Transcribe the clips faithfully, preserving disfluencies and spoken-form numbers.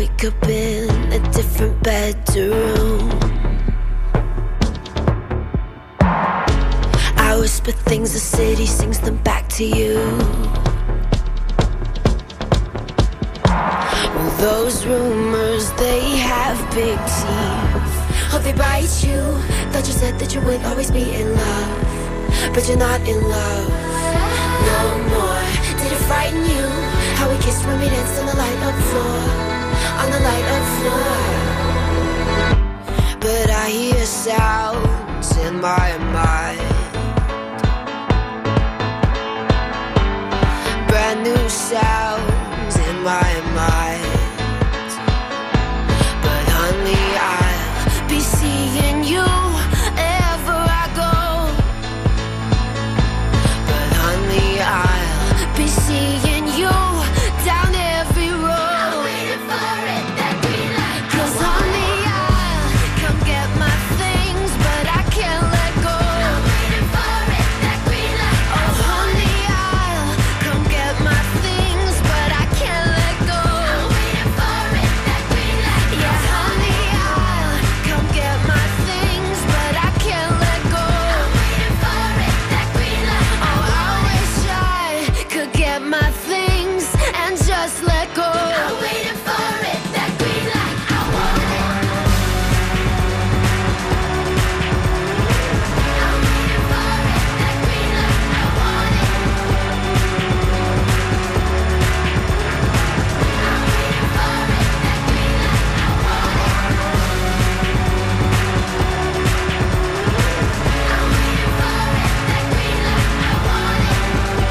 wake up in a different bedroom. I whisper things, the city sings them back to you. Well, those rumors, they have big teeth. Oh, they bite you. Thought you said that you would always be in love, but you're not in love no more. Did it frighten you? How we kissed when we danced on the light up floor, on the light up floor. But I hear sounds in my mind, brand new sounds in my mind. But honey, I'll be seeing you ever I go. But honey, I'll be seeing you down every road. I'm waiting for it, that green light. Cause honey, I'll come get my things, but I can't let go. I'm waiting for it, that green light. Oh honey, I'll come get my things, but I can't let go. I'm waiting for it, that green light. Yeah, honey, I'll come get my things, but I can't let go. I'm waiting for it, that green light. Oh, I wish I could get my things and just let go. I'm waiting for it, that green light. I want it. I'm waiting for it, that green light. I want it. I'm waiting for it, that green light. I want it. I'm waiting for it, that green light. I want it.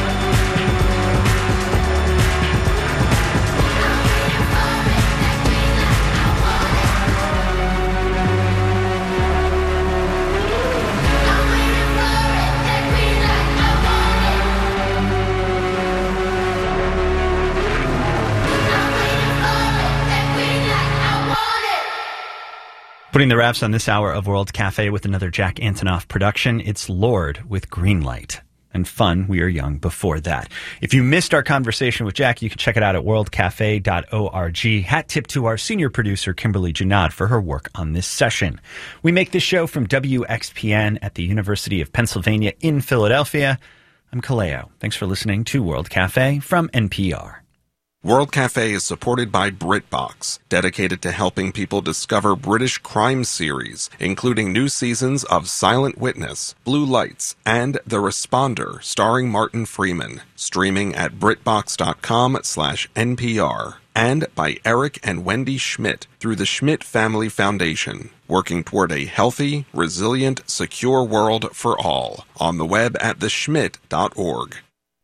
Putting the wraps on this hour of World Cafe with another Jack Antonoff production, it's Lorde with Greenlight. And Fun, We Are Young before that. If you missed our conversation with Jack, you can check it out at world cafe dot org. Hat tip to our senior producer, Kimberly Janad, for her work on this session. We make this show from W X P N at the University of Pennsylvania in Philadelphia. I'm Kaleo. Thanks for listening to World Cafe from N P R. World Cafe is supported by BritBox, dedicated to helping people discover British crime series, including new seasons of Silent Witness, Blue Lights, and The Responder, starring Martin Freeman, streaming at BritBox.com slash NPR. And by Eric and Wendy Schmidt through the Schmidt Family Foundation, working toward a healthy, resilient, secure world for all. On the web at the schmidt dot org.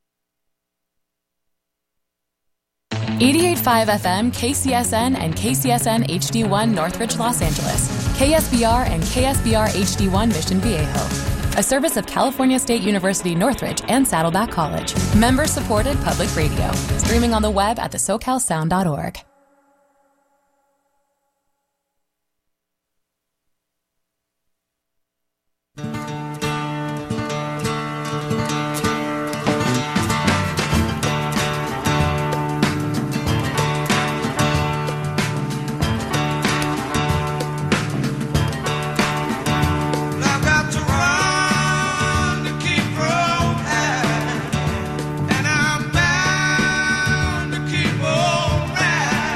eighty-eight point five F M, K C S N, and K C S N H D one Northridge, Los Angeles. K S B R and K S B R H D one Mission Viejo. A service of California State University Northridge and Saddleback College. Member-supported public radio. Streaming on the web at the socal sound dot org. And I'm bound to keep on right.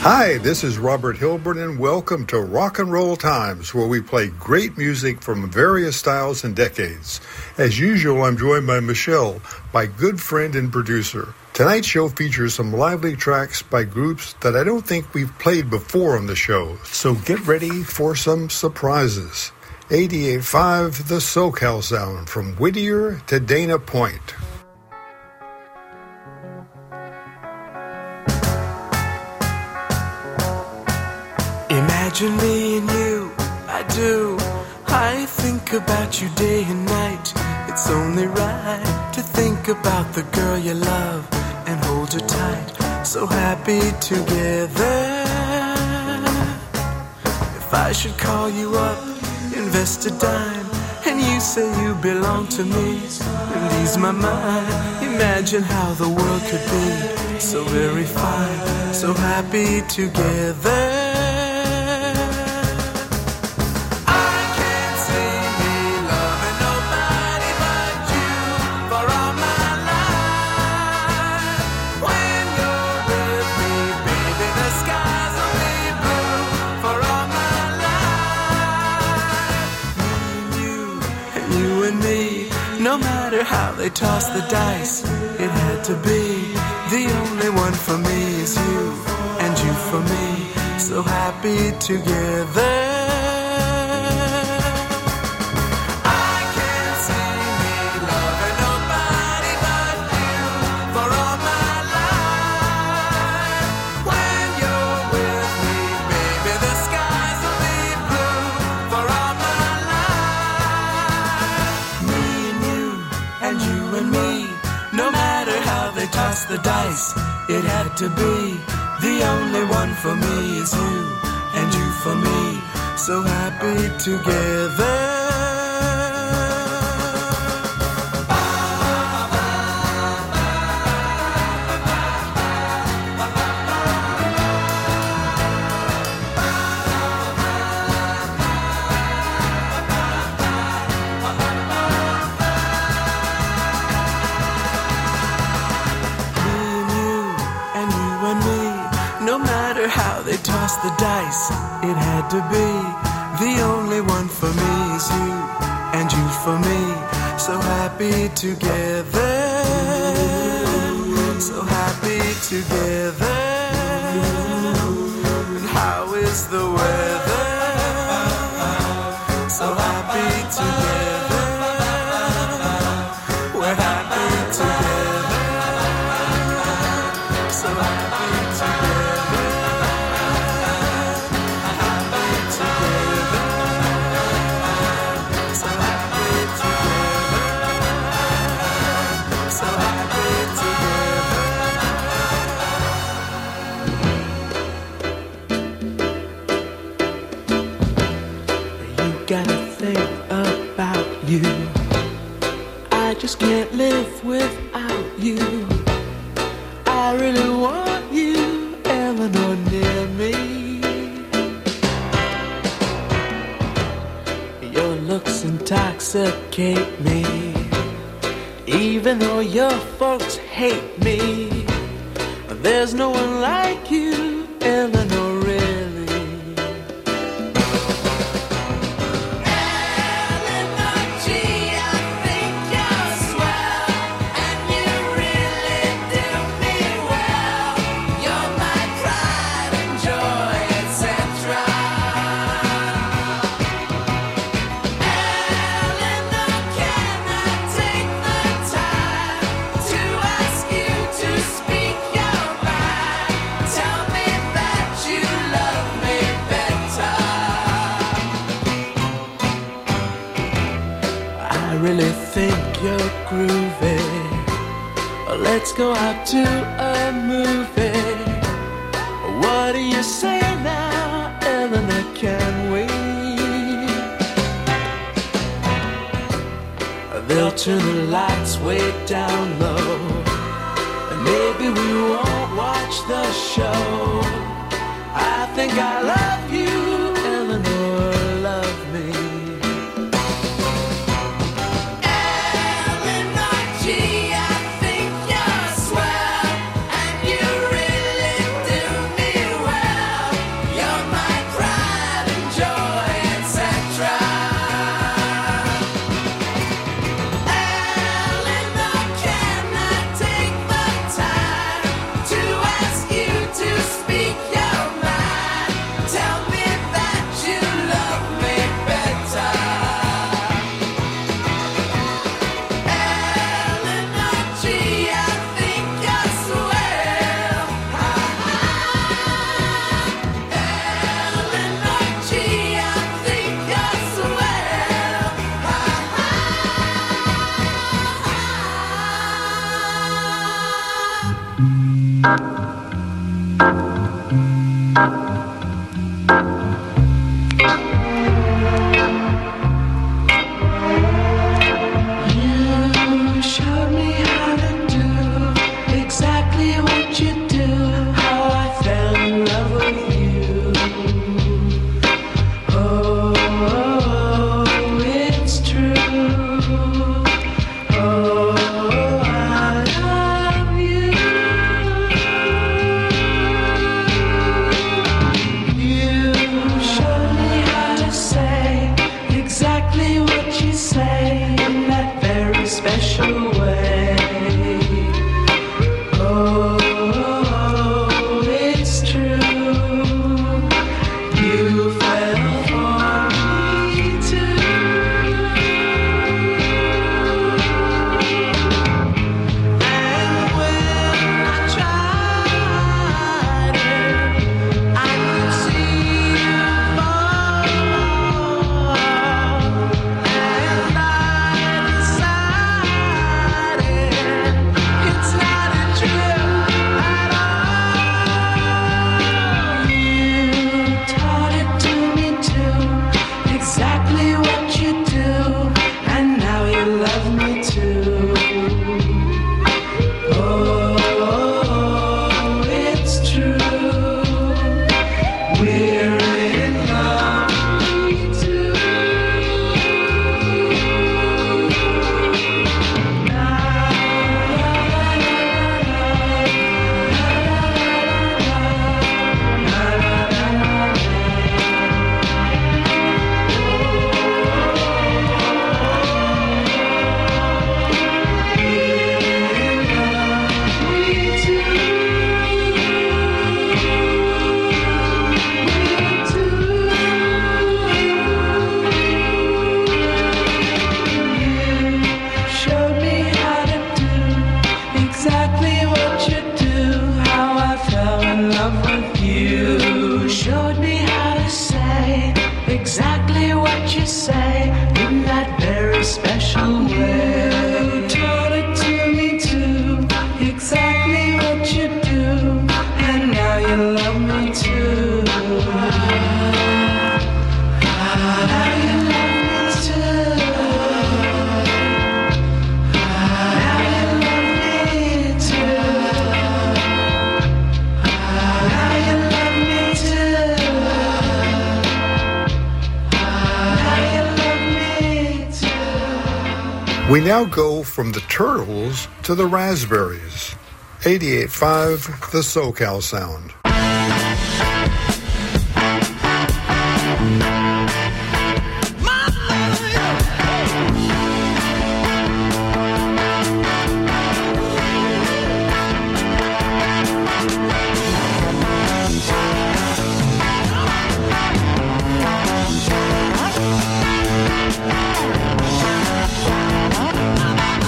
Hi, this is Robert Hilburn, and welcome to Rock and Roll Times, where we play great music from various styles and decades. As usual, I'm joined by Michelle, my good friend and producer. Tonight's show features some lively tracks by groups that I don't think we've played before on the show, so get ready for some surprises. eighty-eight point five The SoCal Sound, from Whittier to Dana Point. Imagine me and you, I do. I think about you day and night. It's only right to think about the girl you love and hold her tight. So happy together. If I should call you up, invest a dime, and you say you belong to me and ease my mind. Imagine how the world could be so very fine, so happy together. How they toss the dice, it had to be. The only one for me is you, and you for me, so happy together. The dice, it had to be. The only one for me is you, and you for me, so happy together. Toss the dice, it had to be. The only one for me is you, and you for me, so happy together, so happy together. And how is the weather? So happy together, we're happy together, so happy together. I just can't live without you. I really want you, Eleanor, near me. Your looks intoxicate me, even though your folks hate me. There's no one like you, Eleanor, really. Let's go out to a movie. What do you say now, Eleanor, can we? They'll turn the lights way down low, and maybe we won't watch the show. I think I love you, Eleanor, love me. Well, special way. Oh, it's true. You fell for me too. And when I tried it, I could see you fall. And I decided it's not a trip at all. You taught it to me too, exactly what you do, and now you love me too. Oh, it's true. We're in love, me too. Showed me how to do exactly what you do, how I fell in love with you. Showed me how to say exactly what you say in that very special way. You taught it to me too, exactly what you do, and now you love me too. Now you love me too. Now you love me too. Now you love me too. Now you love me too. We now go from the Turtles to the Raspberries. eighty-eight point five, the SoCal Sound.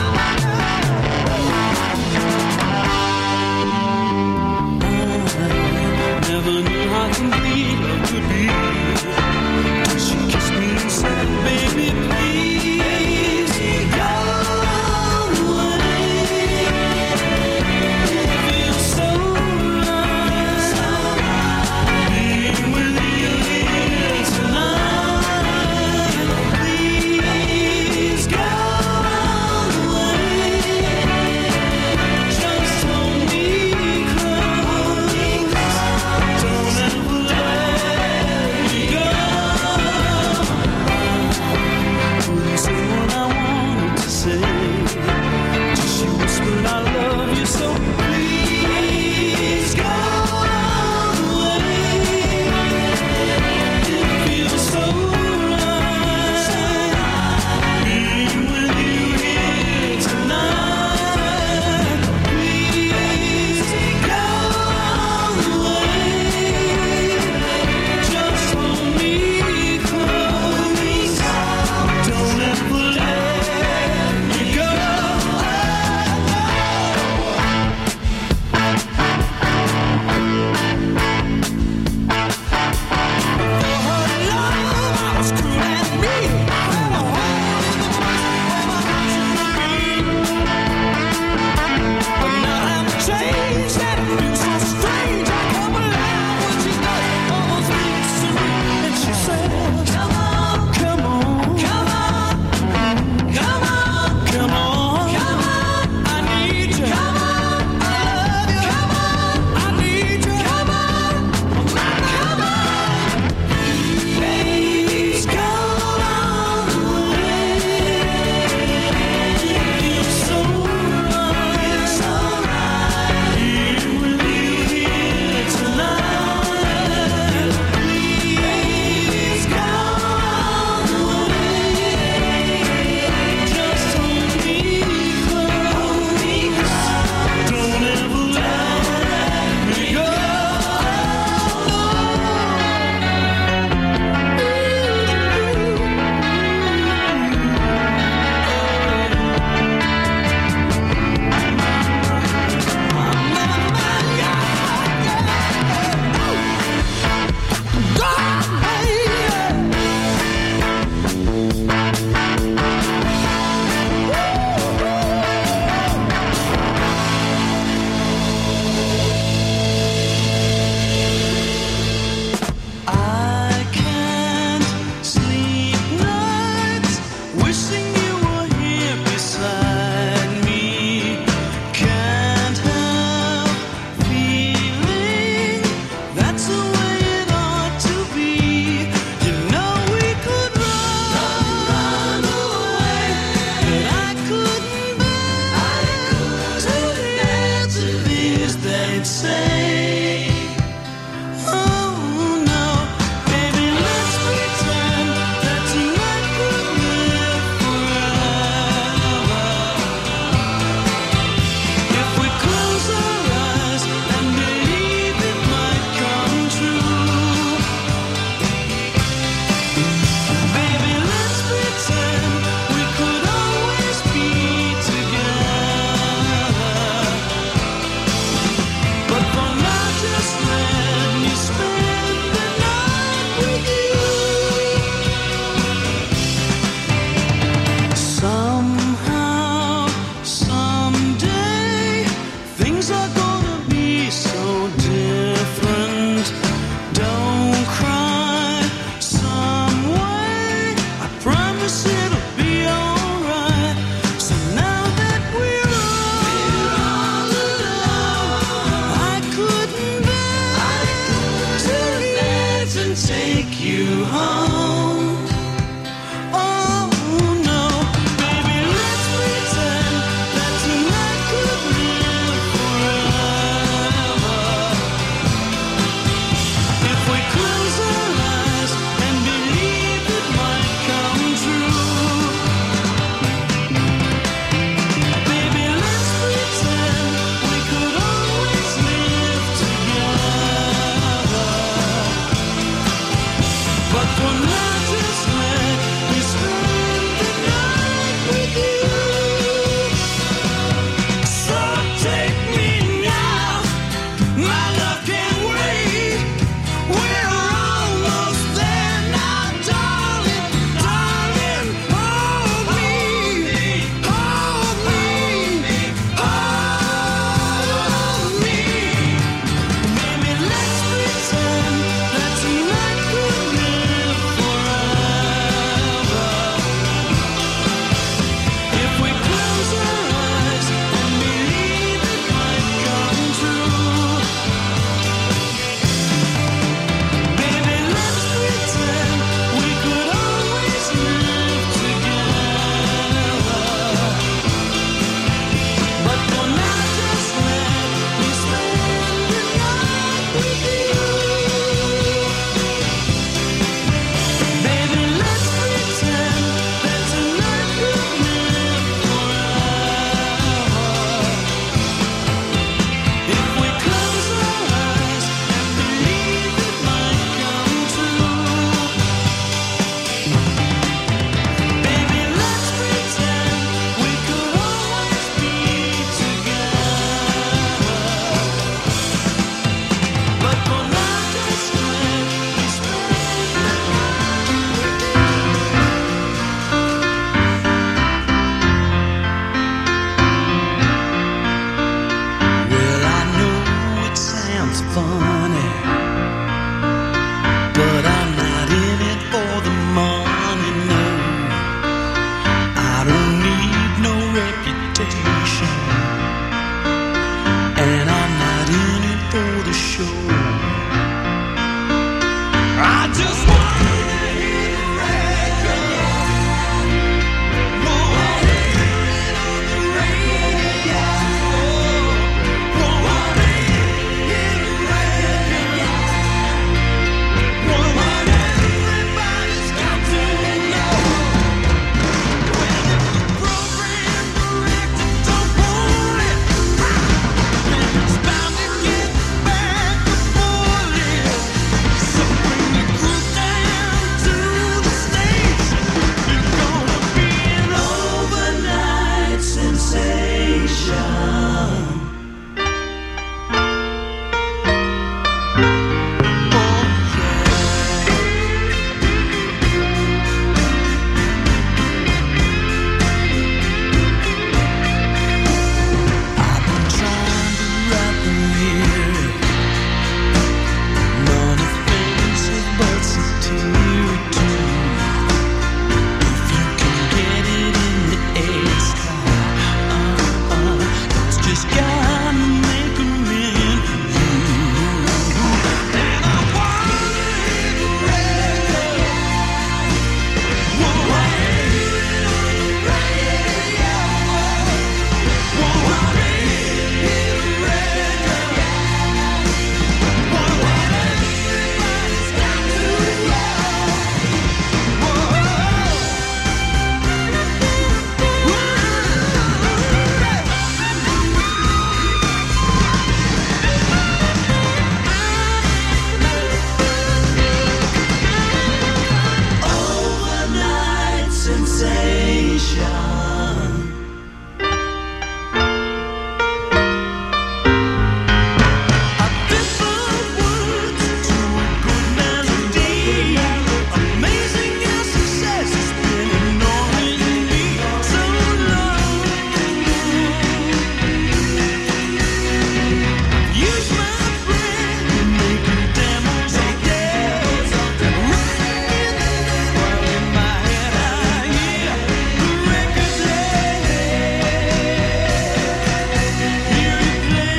Oh, and I'm not in it for the show. I just wanna hear the record. Wanna hear it on the radio. Wanna hear the record. What everybody's got to know. When the program director don't want it, then it's bound to get back to boiling. So bring the group down to the stage. It's gonna be an overnight sensation. Just gotta make a million for you. And I wanna hear the record. Wanna hear it on the radio. Wanna hear the record. What everybody's got to know. Overnight sensation. I put words to a good melody. Amazing as success has been annoying me so long. Use my brain, making demos all day. Running in the night while in my head I hear the record play. Hear it play.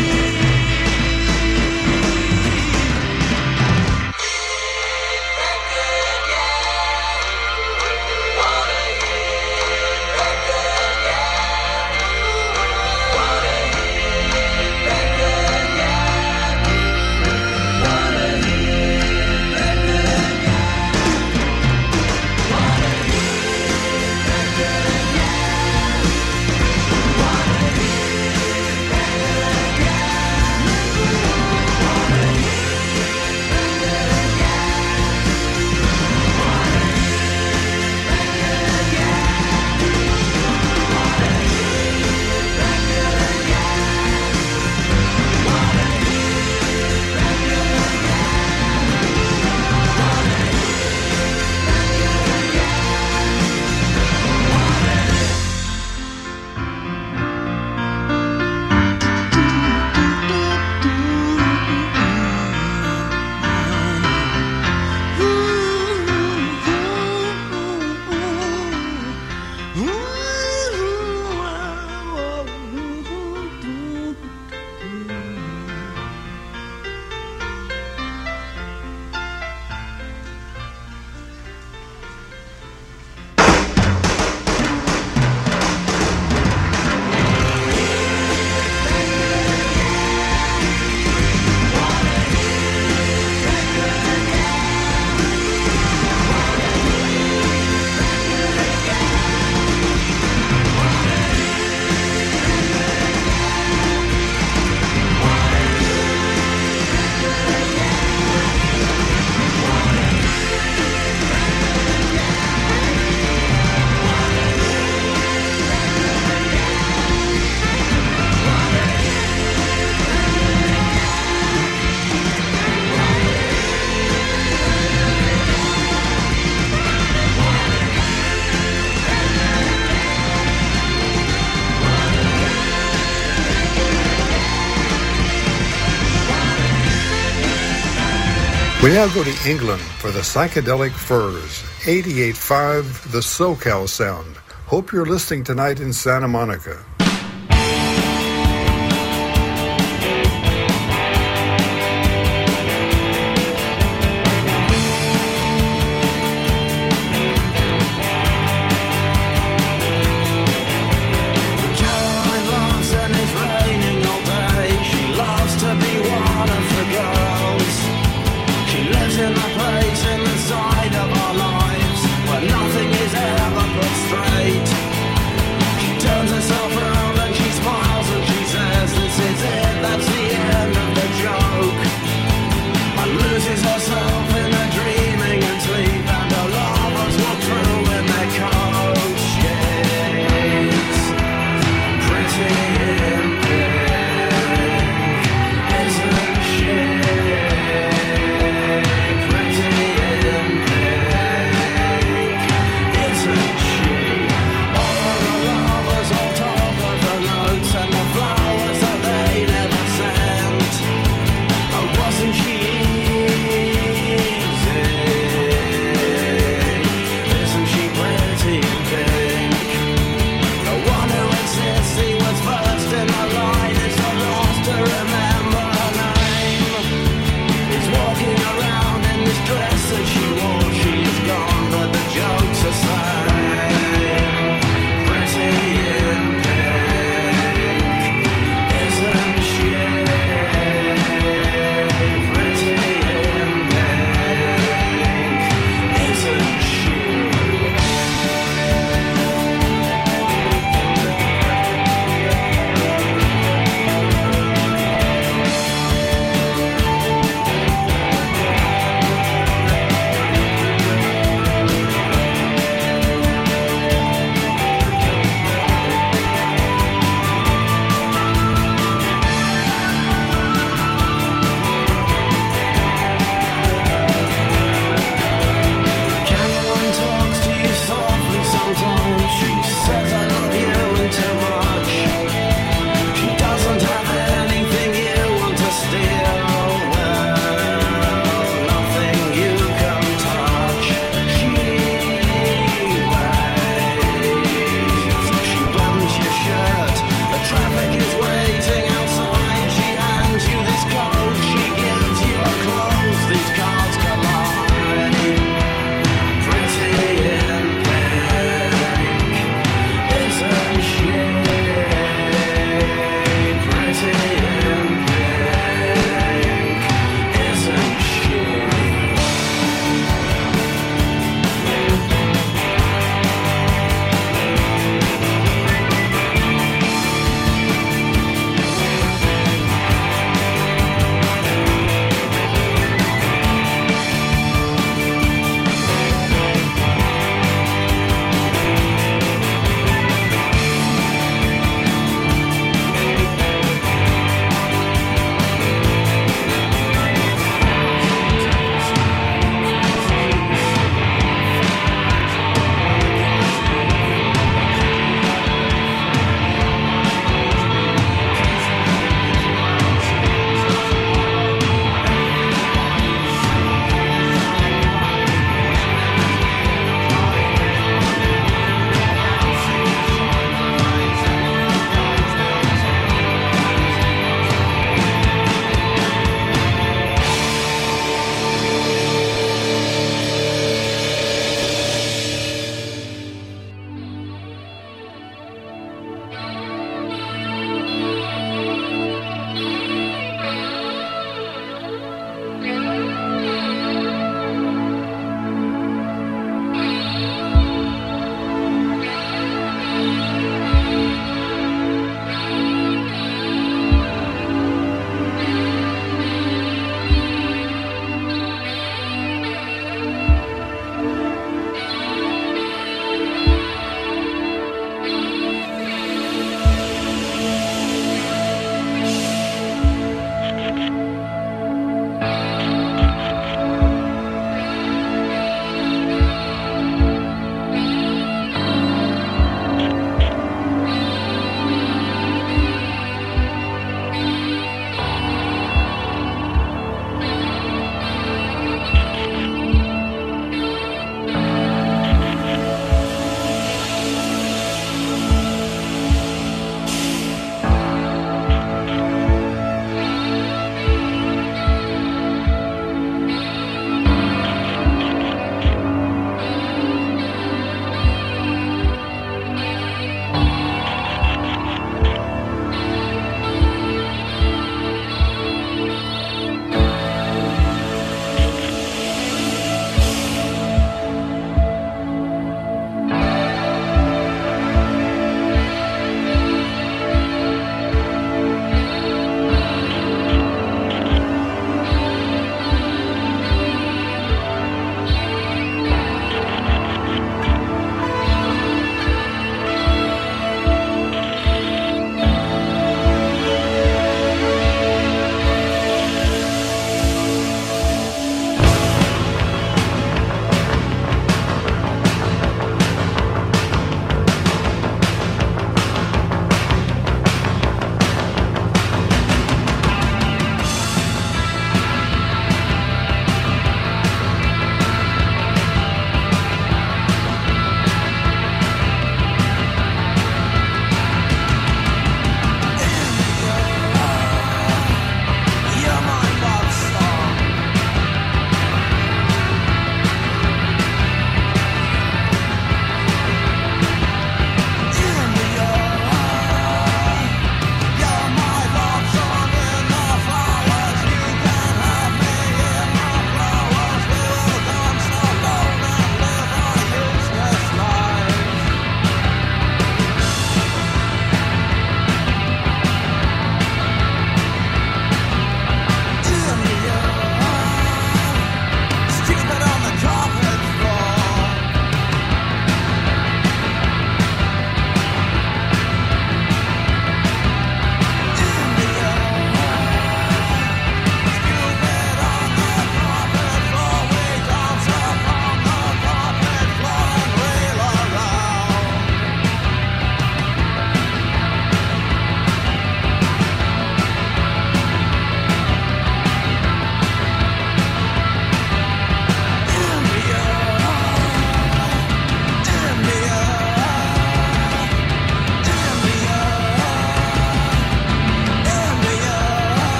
We now go to England for the Psychedelic Furs, eighty-eight point five, the SoCal Sound. Hope you're listening tonight in Santa Monica. She turns herself around and she smiles.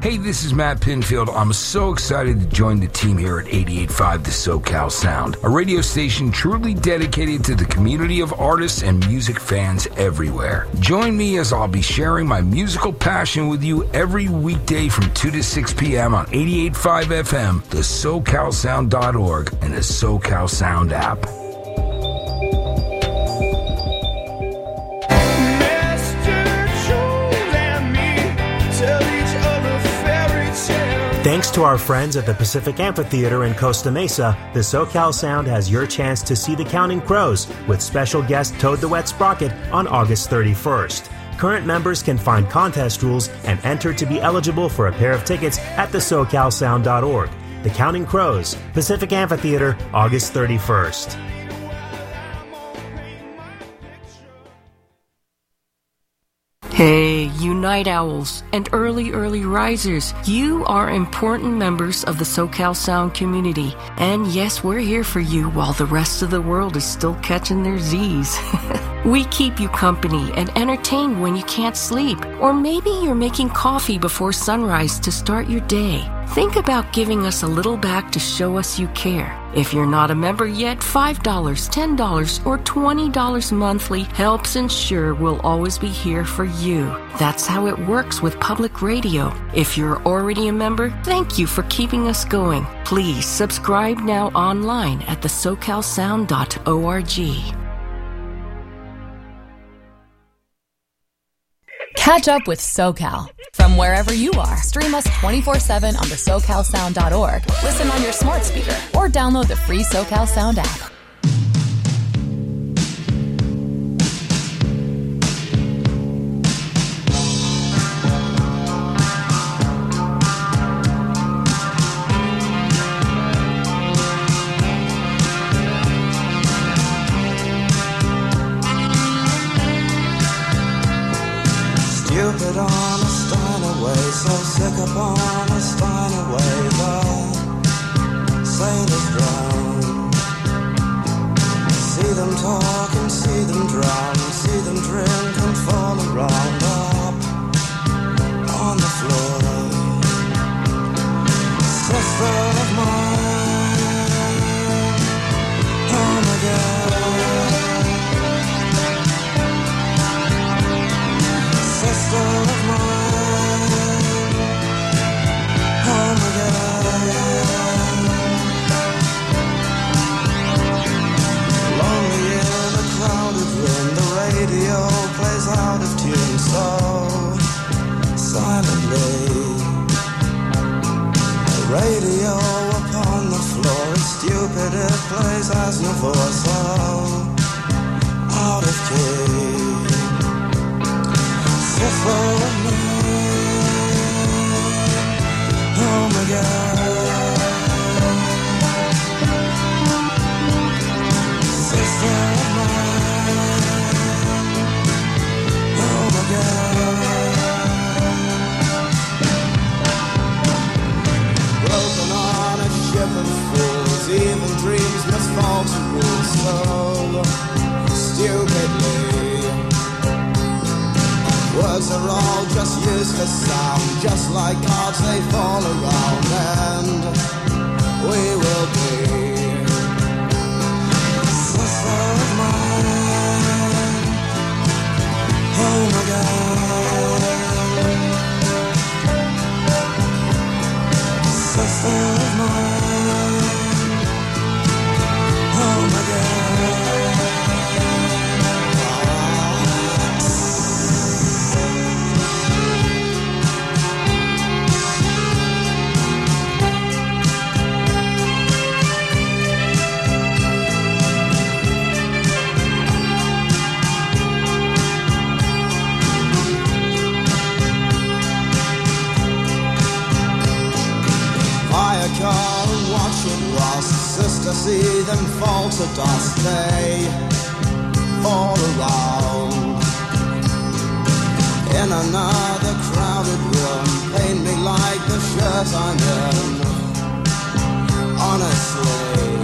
Hey, this is Matt Pinfield. I'm so excited to join the team here at eighty-eight point five The SoCal Sound, a radio station truly dedicated to the community of artists and music fans everywhere. Join me as I'll be sharing my musical passion with you every weekday from two to six p.m. on eighty-eight point five F M, the socal sound dot org, and the SoCal Sound app. Thanks to our friends at the Pacific Amphitheater in Costa Mesa, the SoCal Sound has your chance to see the Counting Crows with special guest Toad the Wet Sprocket on August thirty-first. Current members can find contest rules and enter to be eligible for a pair of tickets at the socal sound dot org. The Counting Crows, Pacific Amphitheater, August thirty-first. Hey, you night owls and early, early risers. You are important members of the SoCal Sound community. And yes, we're here for you while the rest of the world is still catching their Z's. We keep you company and entertain when you can't sleep. Or maybe you're making coffee before sunrise to start your day. Think about giving us a little back to show us you care. If you're not a member yet, five dollars, ten dollars, or twenty dollars monthly helps ensure we'll always be here for you. That's how it works with public radio. If you're already a member, thank you for keeping us going. Please subscribe now online at the socal sound dot org. Catch up with SoCal from wherever you are. Stream us twenty-four seven on the socal sound dot org. Listen on your smart speaker or download the free SoCal Sound app. Stupid on a Steinway, so sick upon a Steinway, the sailors drown. See them talk and see them drown, see them drink and fall around up on the floor. Sister of mine, oh my God. Sister of mine, oh my God. Lonely in a crowded room, the radio plays out of tune so silently. The radio upon the floor is stupid, it plays as no voice so out of key. Sister of mine, oh my God. Sister of mine, oh my God. Broken on a ship of fools, even dreams must fall to rules so stupidly. Words are all just useless sound, just like cards they fall around, and we will be. Sister of mine, oh my God. Sister of mine, oh my God. Car and watch it rust, sister, see them fall to dust, they fall around. In another crowded room, paint me like the shirt I'm in, honestly.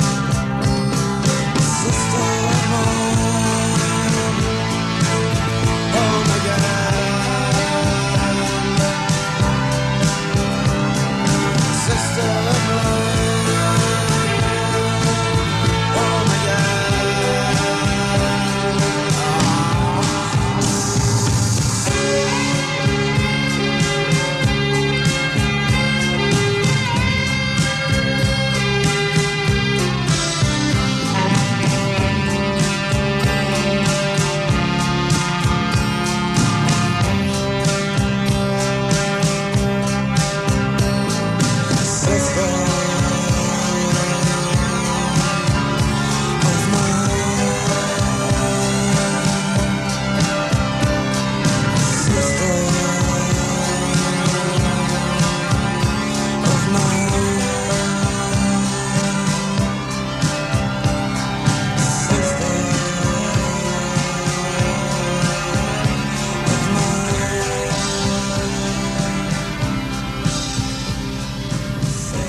Sister of mine, oh my God.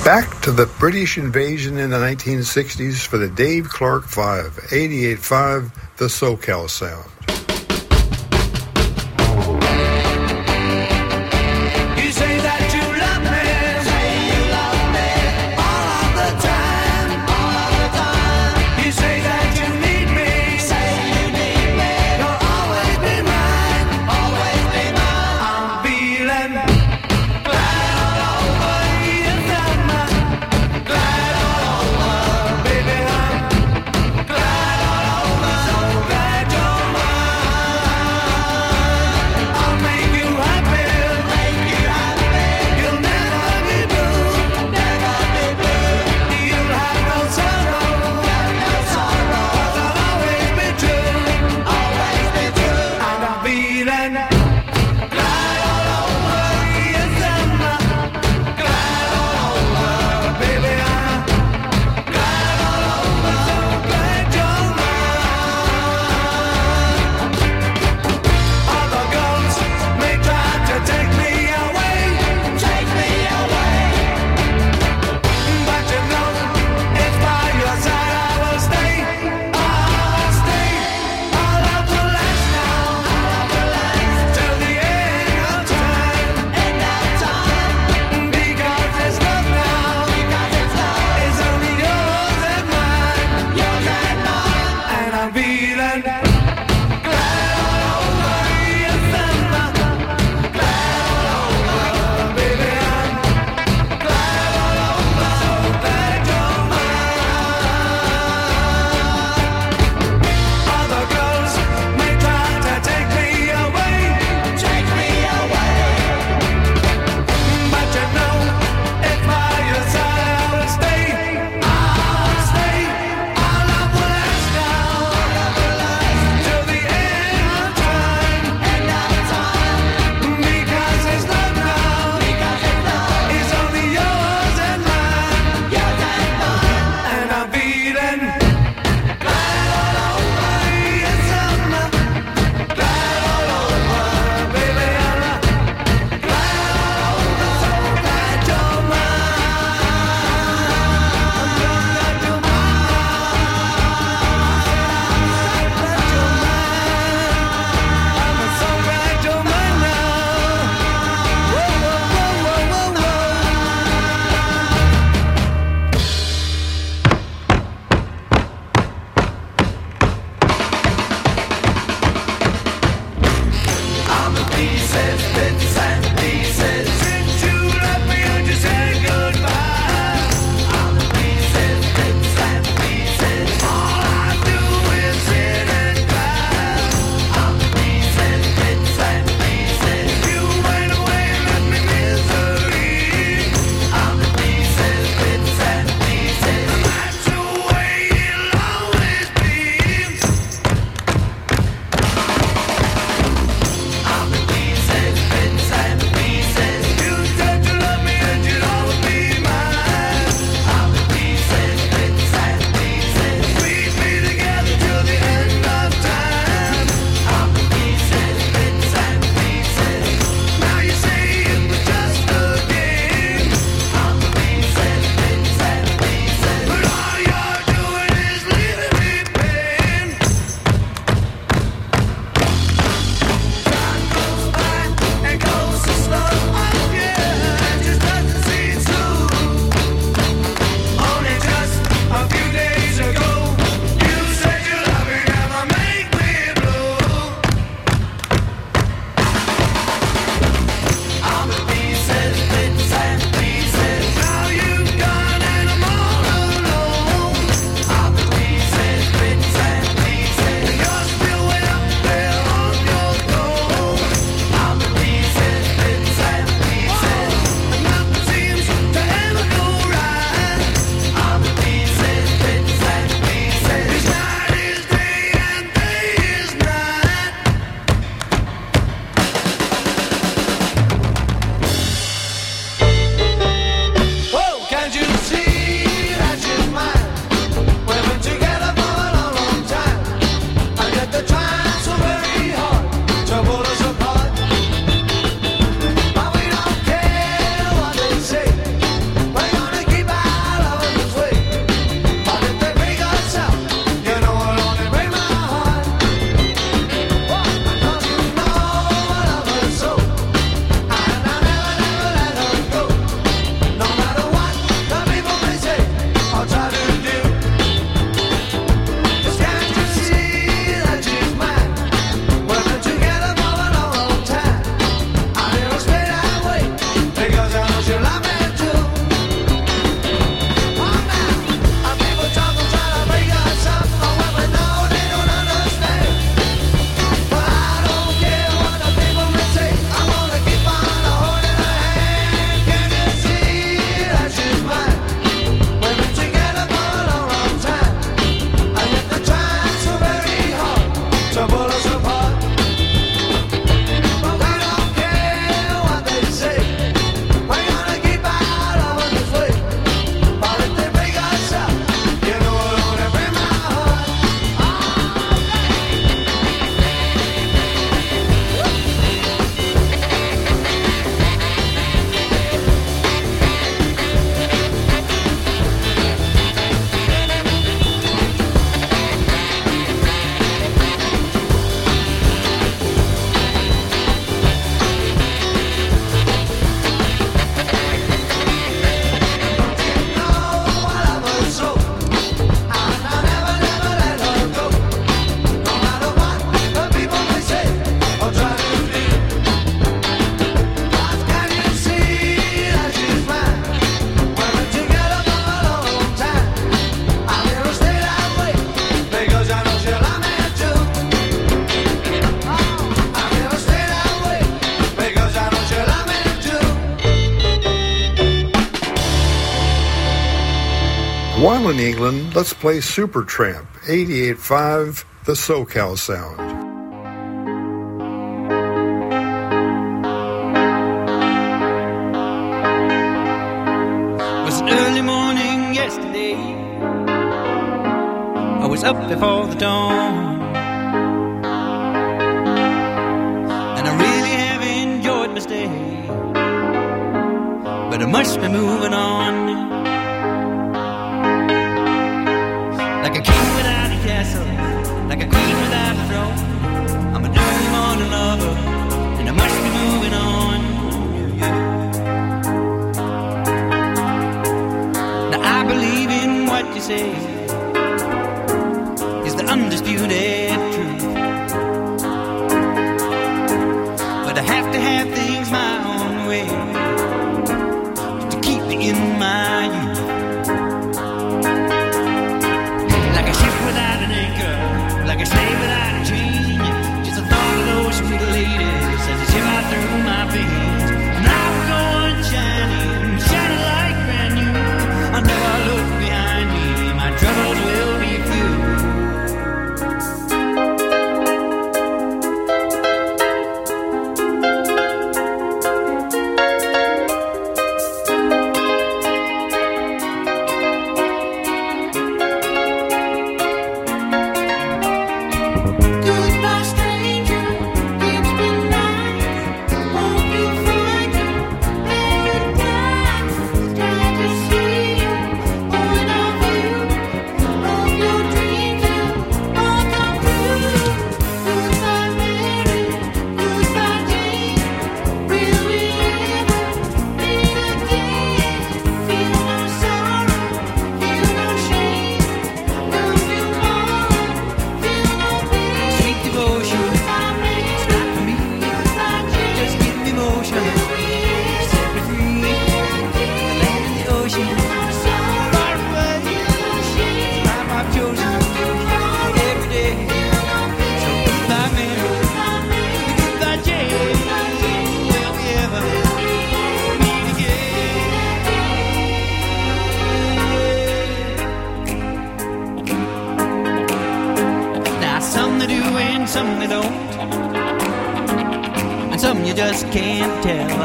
Back to the British invasion in the nineteen sixties for the Dave Clark Five, eighty-eight point five, the SoCal Sound. You say that you love me, say you love me all of the time, all of the time. You say that you need me, say you need me. You'll always be mine, always be mine. I'm feeling glad all over you, summer. Glad all over, baby. I'm glad all over, so glad you're mine. While in England, let's play Supertramp, eighty-eight point five, the SoCal Sound. It was an early morning yesterday. I was up before the dawn, and I really have enjoyed my stay, but I must be moving on. Like a king without a castle, like a queen without a throne, I'm a dirty morning lover, and I must be moving on. Now I believe in what you say is the undisputed truth, but I have to have things my own way to keep me in my youth. Like a slave without a chain, just the thought of those sweet ladies as they shiver through my veins. And I will go on shining, shining like brand new. I'll never look behind me, my troubles will be few. Some they don't, and some you just can't tell.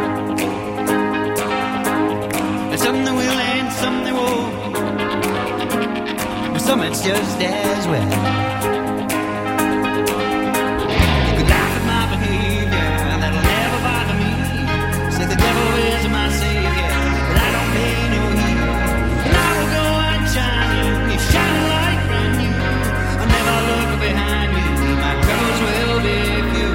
And some they will and some they won't, but some it's just as well. You could laugh at my behavior, that'll never bother me. Say the devil is my savior, but I don't pay no heed. And I will go on shining, it's shining like brand new. I'll never look behind me, my troubles will be few.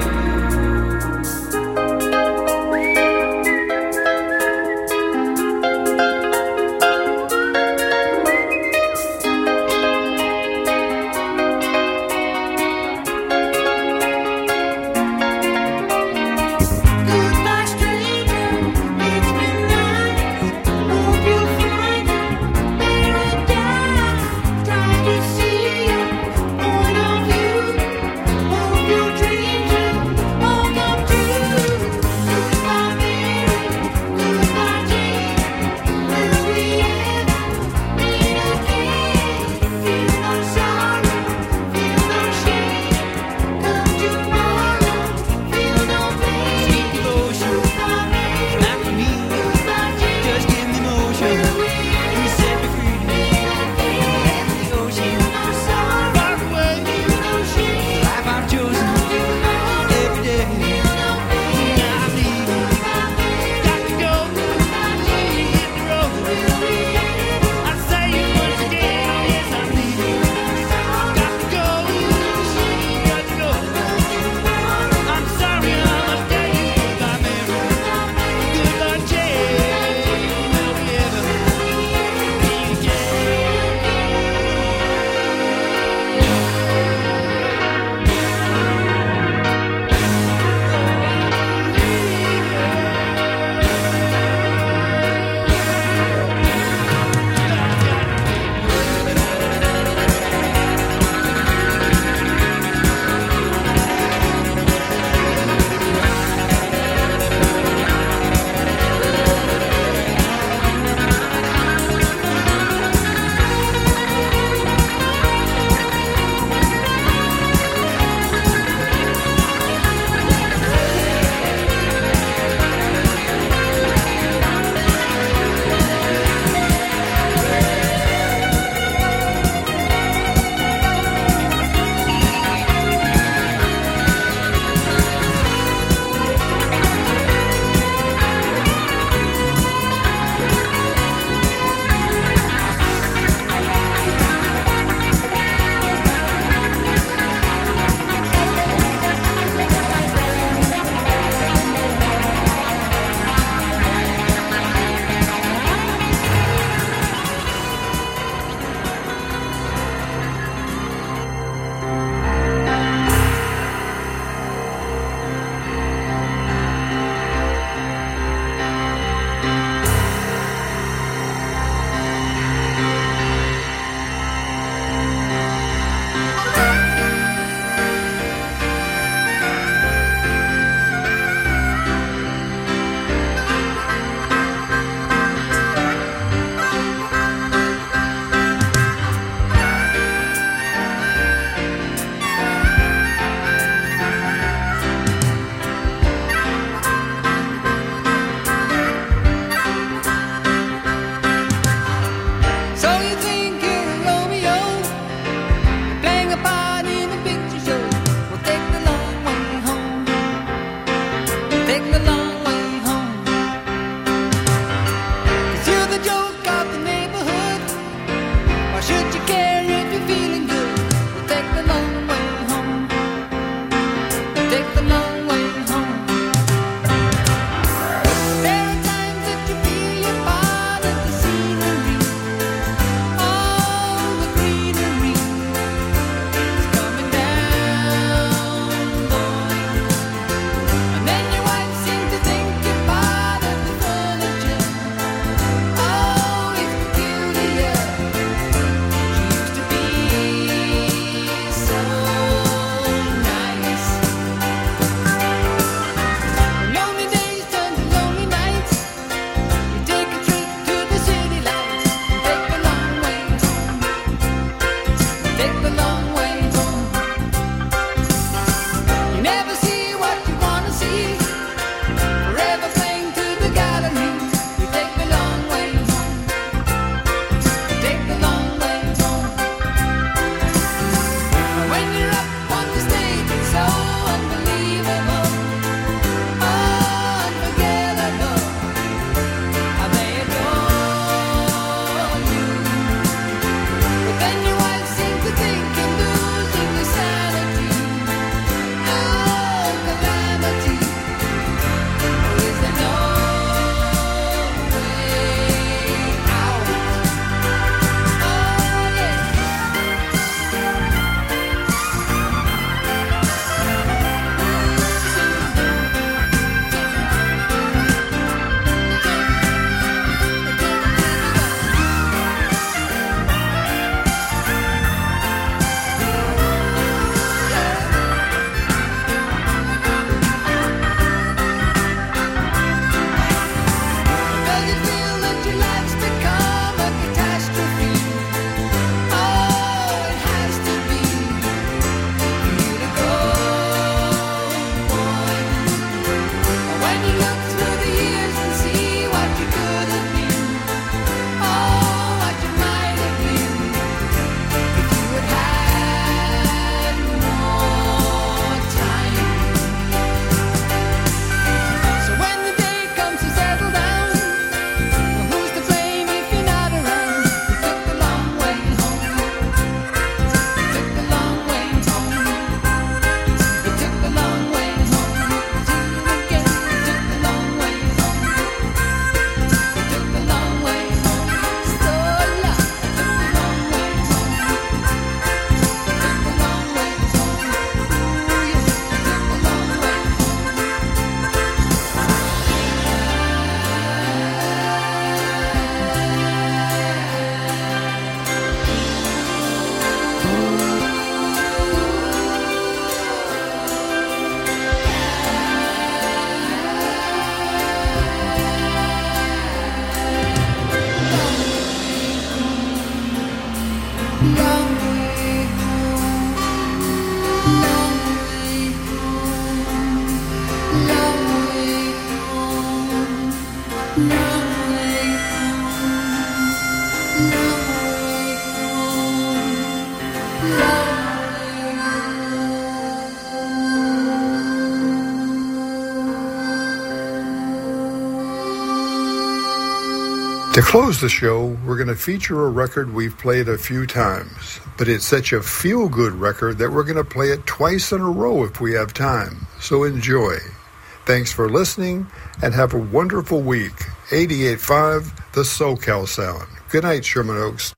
To close the show, we're going to feature a record we've played a few times, but it's such a feel-good record that we're going to play it twice in a row if we have time. So enjoy. Thanks for listening, and have a wonderful week. eighty-eight point five, the SoCal Sound. Good night, Sherman Oaks.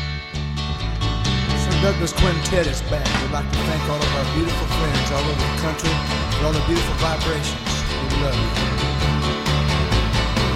Sir Douglas Quintet is back. We'd like to thank all of our beautiful friends all over the country for all the beautiful vibrations. We love you.